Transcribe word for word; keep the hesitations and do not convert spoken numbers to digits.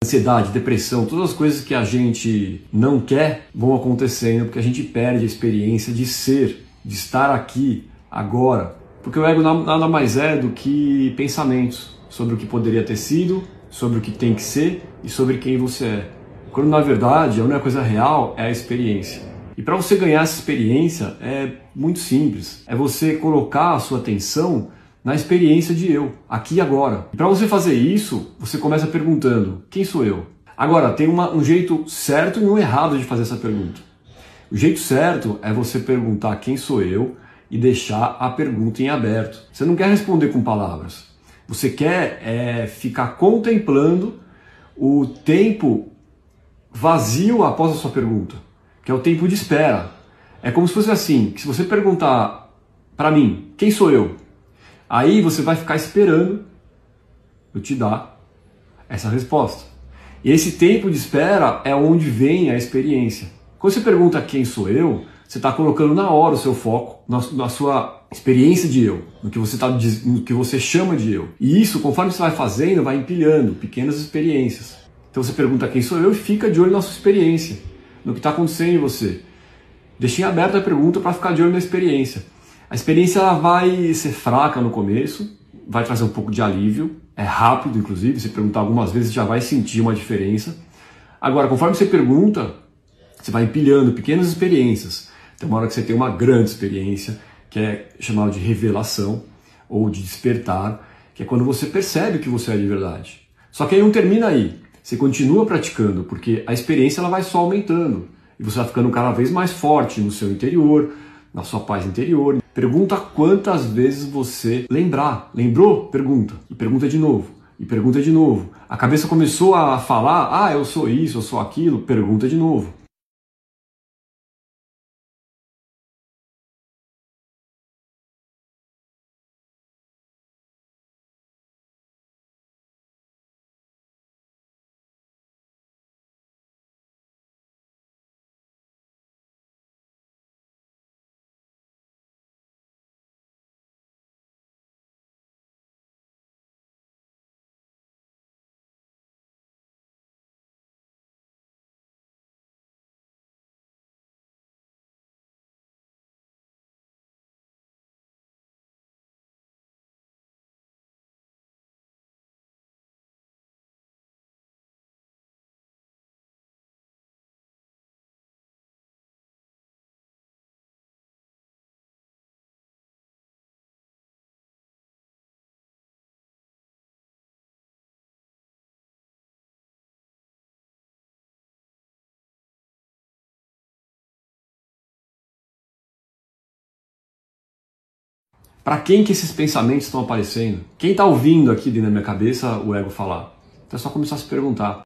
Ansiedade, depressão, todas as coisas que a gente não quer vão acontecendo porque a gente perde a experiência de ser, de estar aqui, agora. Porque o ego nada mais é do que pensamentos sobre o que poderia ter sido, sobre o que tem que ser e sobre quem você é. Quando na verdade a única coisa real é a experiência. E para você ganhar essa experiência é muito simples, é você colocar a sua atenção na experiência de eu, aqui e agora. E para você fazer isso, você começa perguntando, quem sou eu? Agora, tem uma, um jeito certo e um errado de fazer essa pergunta. O jeito certo é você perguntar quem sou eu e deixar a pergunta em aberto. Você não quer responder com palavras. Você quer é, ficar contemplando o tempo vazio após a sua pergunta, que é o tempo de espera. É como se fosse assim, que se você perguntar para mim, quem sou eu? Aí você vai ficar esperando eu te dar essa resposta. E esse tempo de espera é onde vem a experiência. Quando você pergunta quem sou eu, você está colocando na hora o seu foco na, na sua experiência de eu, no que, você tá, no que você chama de eu. E isso, conforme você vai fazendo, vai empilhando pequenas experiências. Então você pergunta quem sou eu e fica de olho na sua experiência, no que está acontecendo em você. Deixei aberta a pergunta para ficar de olho na experiência. A experiência ela vai ser fraca no começo, vai trazer um pouco de alívio, é rápido inclusive, se perguntar algumas vezes já vai sentir uma diferença. Agora, conforme você pergunta, você vai empilhando pequenas experiências. Tem uma hora que você tem uma grande experiência, que é chamada de revelação ou de despertar, que é quando você percebe o que você é de verdade. Só que aí não termina aí, você continua praticando, porque a experiência ela vai só aumentando e você vai ficando cada vez mais forte no seu interior, na sua paz interior. Pergunta quantas vezes você lembrar. Lembrou? Pergunta. E pergunta de novo. E pergunta de novo. A cabeça começou a falar, ah, eu sou isso, eu sou aquilo. Pergunta de novo. Para quem que esses pensamentos estão aparecendo? Quem está ouvindo aqui dentro da minha cabeça o ego falar? Então é só começar a se perguntar.